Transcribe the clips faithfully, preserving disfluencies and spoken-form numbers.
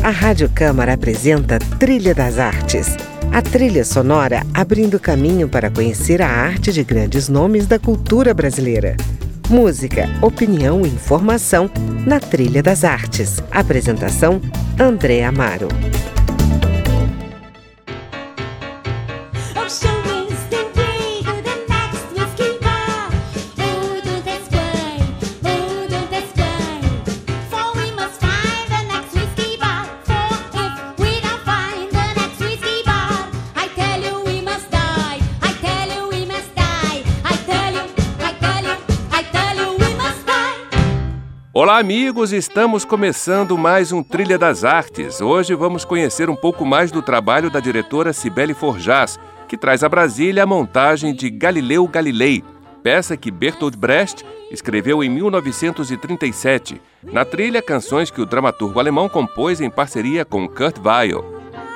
A Rádio Câmara apresenta Trilha das Artes. A trilha sonora abrindo caminho para conhecer a arte de grandes nomes da cultura brasileira. Música, opinião e informação na Trilha das Artes. Apresentação, André Amaro. Olá amigos, estamos começando mais um Trilha das Artes. Hoje vamos conhecer um pouco mais do trabalho da diretora Cibele Forjás, que traz a Brasília a montagem de Galileu Galilei, peça que Bertolt Brecht escreveu em mil novecentos e trinta e sete. Na trilha, canções que o dramaturgo alemão compôs em parceria com Kurt Weill.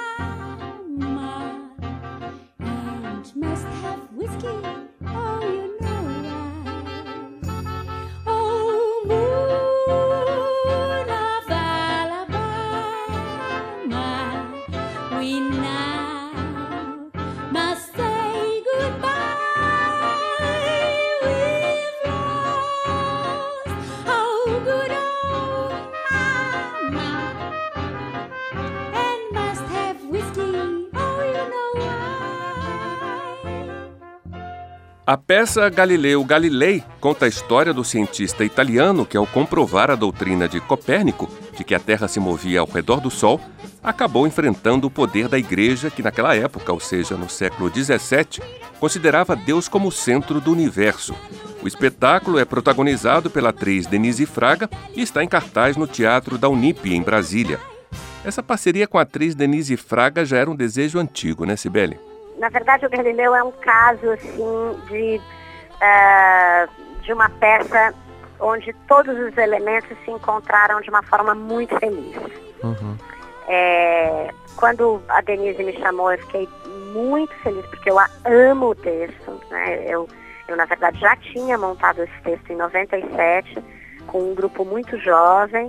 A peça Galileu Galilei conta a história do cientista italiano que, ao comprovar a doutrina de Copérnico, de que a Terra se movia ao redor do Sol, acabou enfrentando o poder da Igreja que, naquela época, ou seja, no século dezessete, considerava Deus como o centro do universo. O espetáculo é protagonizado pela atriz Denise Fraga e está em cartaz no Teatro da Unip, em Brasília. Essa parceria com a atriz Denise Fraga já era um desejo antigo, né, Cibele? Na verdade, o Galileu é um caso assim, de, uh, de uma peça onde todos os elementos se encontraram de uma forma muito feliz. Uhum. É, quando a Denise me chamou, eu fiquei muito feliz, porque eu amo o texto. Né? Eu, eu, na verdade, já tinha montado esse texto em noventa e sete, com um grupo muito jovem.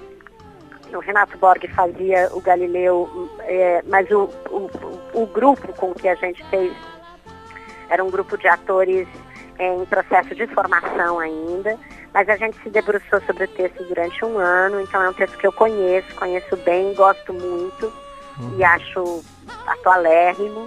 O Renato Borg fazia o Galileu, é, mas o, o, o grupo com que a gente fez era um grupo de atores é, em processo de formação ainda, mas a gente se debruçou sobre o texto durante um ano, então é um texto que eu conheço, conheço bem, gosto muito uhum. e acho atualérrimo.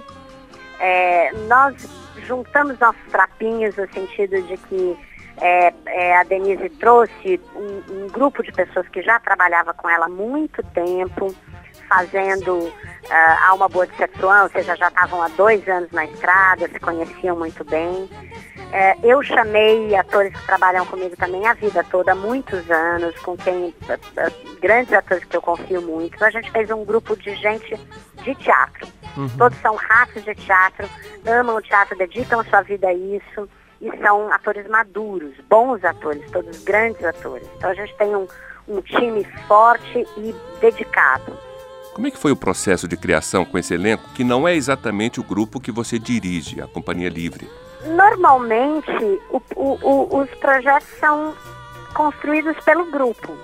É, nós juntamos nossos trapinhos no sentido de que É, é, a Denise trouxe um, um grupo de pessoas que já trabalhava com ela há muito tempo, fazendo uh, Alma Boa de Setuan, ou seja, já estavam há dois anos na estrada, se conheciam muito bem. É, eu chamei atores que trabalham comigo também a vida toda, há muitos anos, com quem, uh, uh, grandes atores que eu confio muito. Então a gente fez um grupo de gente de teatro. Uhum. Todos são ratos de teatro, amam o teatro, dedicam a sua vida a isso. E são atores maduros, bons atores, todos grandes atores. Então a gente tem um, um time forte e dedicado. Como é que foi o processo de criação com esse elenco, que não é exatamente o grupo que você dirige, a Companhia Livre? Normalmente, o, o, o, os projetos são construídos pelo grupo.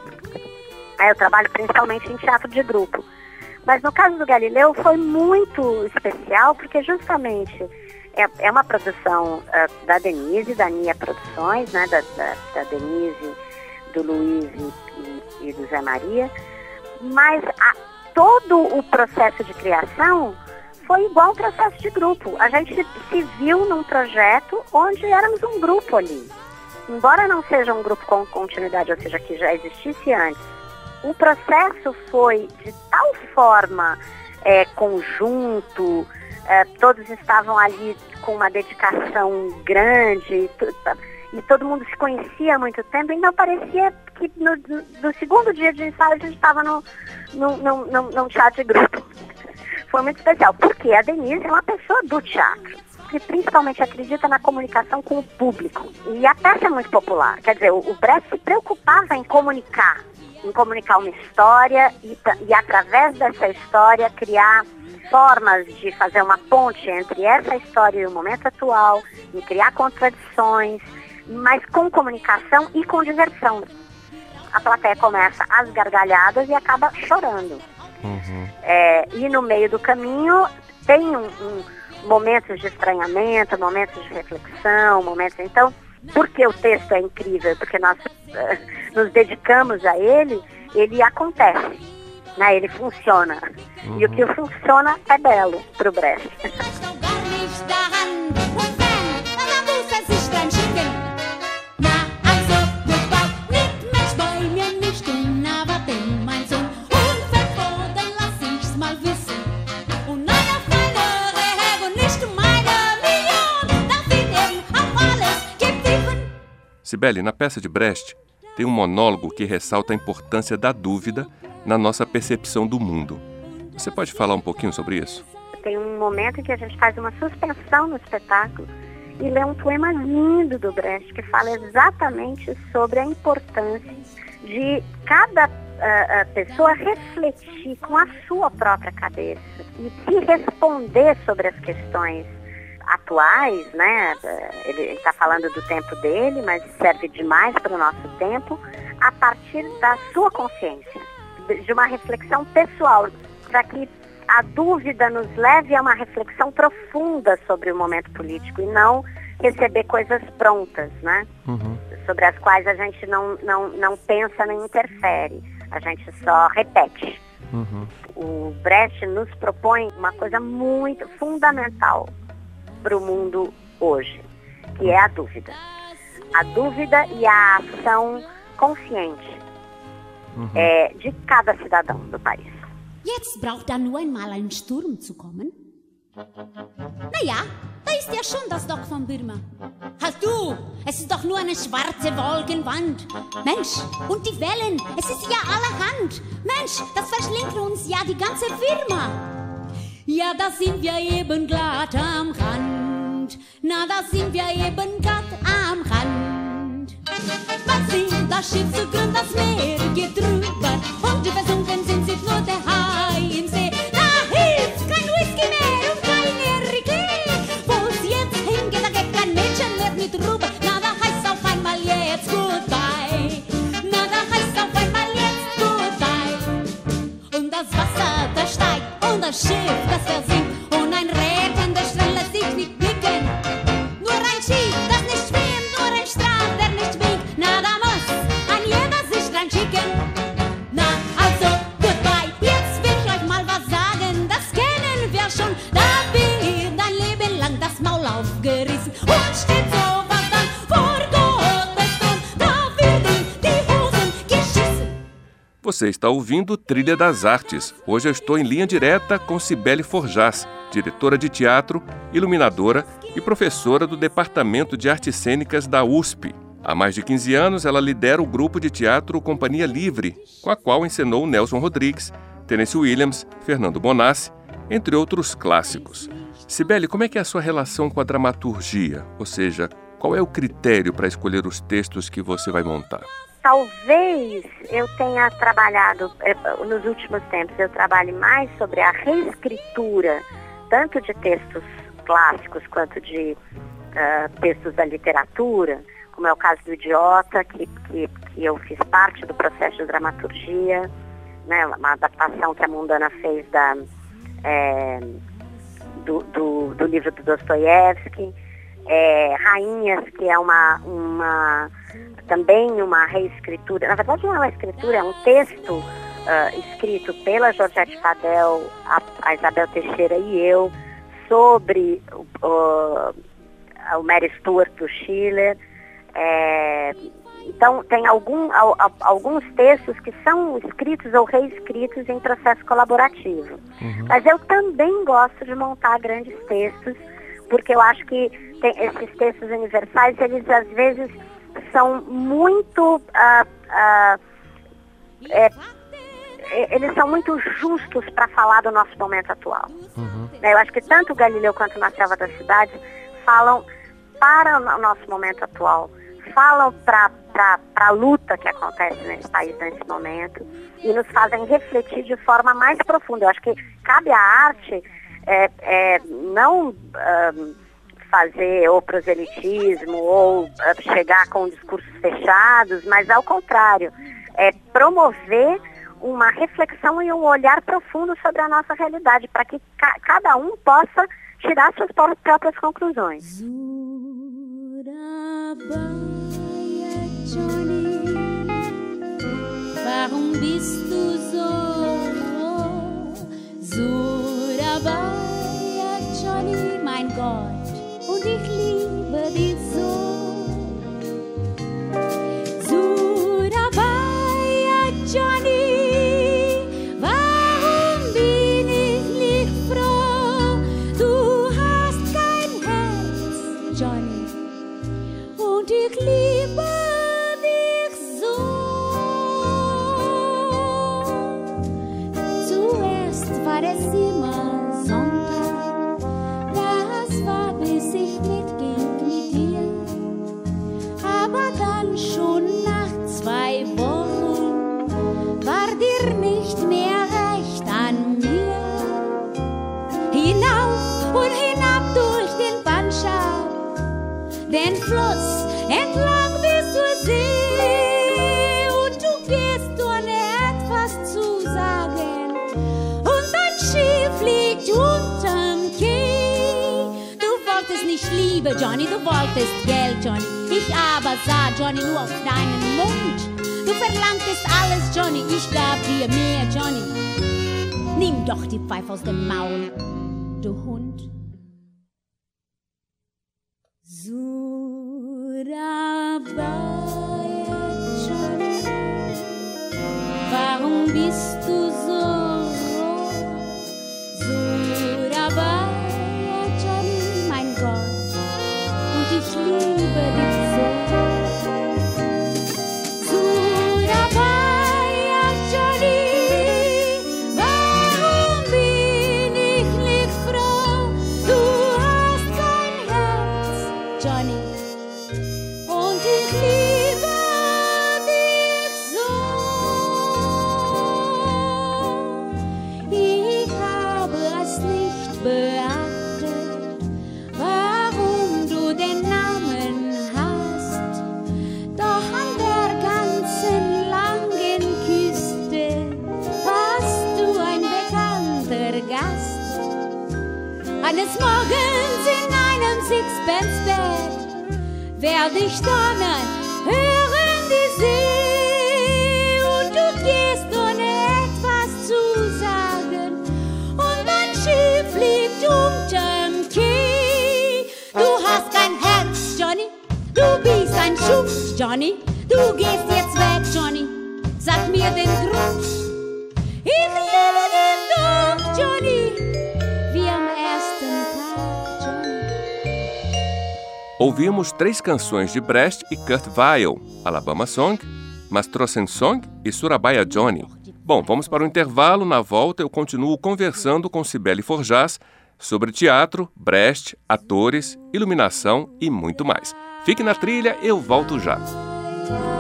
Eu trabalho principalmente em teatro de grupo. Mas no caso do Galileu foi muito especial, porque justamente... É, é uma produção uh, da Denise, da Nia Produções, né, da, da, da Denise, do Luiz e, e do Zé Maria, mas a, todo o processo de criação foi igual um processo de grupo. A gente se viu num projeto onde éramos um grupo ali. Embora não seja um grupo com continuidade, ou seja, que já existisse antes, o processo foi de tal forma é, conjunto. É, todos estavam ali com uma dedicação grande e, e todo mundo se conhecia há muito tempo, então parecia que no, no segundo dia de ensaio a gente estava no, no, no, no, num teatro de grupo. Foi muito especial, porque a Denise é uma pessoa do teatro, que principalmente acredita na comunicação com o público. E a peça é muito popular, quer dizer, o, o Brecht se preocupava em comunicar, em comunicar uma história e, e através dessa história criar formas de fazer uma ponte entre essa história e o momento atual, e criar contradições, mas com comunicação e com diversão. A plateia começa às gargalhadas e acaba chorando. Uhum. É, e no meio do caminho tem um, um, momentos de estranhamento, momentos de reflexão, momentos... Então, porque o texto é incrível, porque nós uh, nos dedicamos a ele, ele acontece, né? Ele funciona. Uhum. E o que funciona é belo para o Brecht. Cibele, na peça de Brecht, tem um monólogo que ressalta a importância da dúvida na nossa percepção do mundo. Você pode falar um pouquinho sobre isso? Tem um momento em que a gente faz uma suspensão no espetáculo e lê um poema lindo do Brecht que fala exatamente sobre a importância de cada uh, uh, pessoa refletir com a sua própria cabeça e se responder sobre as questões atuais, né? Ele está falando do tempo dele, mas serve demais para o nosso tempo, a partir da sua consciência, de uma reflexão pessoal, para que a dúvida nos leve a uma reflexão profunda sobre o momento político e não receber coisas prontas, né? Uhum. Sobre as quais a gente não, não, não pensa nem interfere, a gente só repete. Uhum. O Brecht nos propõe uma coisa muito fundamental para o mundo hoje, que é a dúvida. A dúvida e a ação consciente uhum. é, de cada cidadão do país. Jetzt braucht da nur einmal ein Sturm zu kommen. Na ja, da ist ja schon das Dock von Birma. Halt du, es ist doch nur eine schwarze Wolkenwand. Mensch, und die Wellen, es ist ja allerhand. Mensch, das verschlingt uns ja die ganze Firma. Ja, da sind wir eben glatt am Rand. Na, da sind wir eben glatt am Rand. Was sind das Schiff zu Grund, das Meer geht drüber. Und die versunken sind, sieht nur der Hai im See. Da hilft kein Whisky mehr und kein Eriklee. Wo's jetzt hingeht, da geht kein Mädchen mehr mit rüber. Na, da heißt auf einmal jetzt Goodbye. Na, da heißt auf einmal jetzt Goodbye. Und das Wasser, das steigt und das Schiff, das versinkt. Und ein rettender Strand lässt sich nicht blicken. Nur ein Schiff, das nicht schwimmt, nur ein Strand, der nicht winkt. Na, da muss ein jeder sich dran schicken. Na, also, goodbye, jetzt will ich euch mal was sagen. Das kennen wir schon, da wird dein Leben lang das Maul aufgerissen. Und steht sowas dann vor Gottes Thron, da werden die Hosen geschissen. Você está ouvindo Trilha das Artes. Hoje eu estou em linha direta com Cibele Forjás, diretora de teatro, iluminadora e professora do Departamento de Artes Cênicas da U S P. Há mais de quinze anos, ela lidera o grupo de teatro Companhia Livre, com a qual encenou Nelson Rodrigues, Tennessee Williams, Fernando Bonassi, entre outros clássicos. Cibele, como é que é a sua relação com a dramaturgia? Ou seja, qual é o critério para escolher os textos que você vai montar? Talvez eu tenha trabalhado, nos últimos tempos, eu trabalhe mais sobre a reescritura, tanto de textos clássicos quanto de uh, textos da literatura, como é o caso do Idiota, que, que, que eu fiz parte do processo de dramaturgia, né, uma adaptação que a Mundana fez da, é, do, do, do livro do Dostoiévski, é, Rainhas, que é uma... uma também uma reescritura, na verdade não é uma escritura, é um texto uh, escrito pela Georgette Fadel, a, a Isabel Teixeira e eu, sobre uh, o Mary Stuart do Schiller. É, então tem algum, al, al, alguns textos que são escritos ou reescritos em processo colaborativo. Uhum. Mas eu também gosto de montar grandes textos, porque eu acho que tem, esses textos universais, eles às vezes são muito uh, uh, é, eles são muito justos para falar do nosso momento atual. Uhum. Eu acho que tanto Galileu quanto Na Selva das Cidades falam para o nosso momento atual, falam para a luta que acontece nesse país nesse momento e nos fazem refletir de forma mais profunda. Eu acho que cabe à arte é, é, não uh, fazer ou proselitismo ou uh, chegar com discursos fechados, mas ao contrário, é promover uma reflexão e um olhar profundo sobre a nossa realidade, para que ca- cada um possa tirar suas próprias conclusões. Warum bist du so? Surabaya, Johnny, mein Gott, und ich liebe dich so. Surabaya, Johnny, warum bin ich nicht froh? Du hast kein Herz, Johnny, und ich liebe dich so. Zuerst war es immer Sonntag, das war bis ich mitging mit dir. Aber dann schon nach zwei Wochen war dir nicht mehr recht an mir. Hinauf und hinab durch den Banschaf, den Fluss entlang bis zur See, und du gehst ohne etwas zu sagen, und dein Schiff liegt unterm Quai. Du wolltest nicht Liebe, Johnny, du wolltest Geld, Johnny. Ich aber sah, Johnny, nur auf deinen Mund. Du verlangtest alles, Johnny, ich gab dir mehr, Johnny. Nimm doch die Pfeife aus dem Maul, du Hund. Surabaya, Johnny, warum bist du so roh? Surabaya, Johnny, mein Gott, und ich liebe dich so. Surabaya, Johnny, warum bin ich nicht froh? Du hast kein Herz, Johnny, und ich liebe dich so. Ich habe es nicht beachtet, warum du den Namen hast, doch an der ganzen langen Küste warst du ein bekannter Gast. Eines Morgens in einem Sixpence-Bett werd ich donnern, hören die See, und du gehst ohne etwas zu sagen, und dein Schiff liegt unterm Quai. Du hast kein Herz, Johnny, du bist ein Schuft, Johnny, du gehst jetzt weg, Johnny, sag mir den Grund. Ich liebe dich doch, Johnny, wie am ersten Tag, Johnny. Ouvimos três canções de Brecht e Kurt Weill, Alabama Song, Mastrossen Song e Surabaya Johnny. Bom, vamos para o intervalo. Na volta eu continuo conversando com Cibele Forjás sobre teatro, Brecht, atores, iluminação e muito mais. Fique na trilha, eu volto já.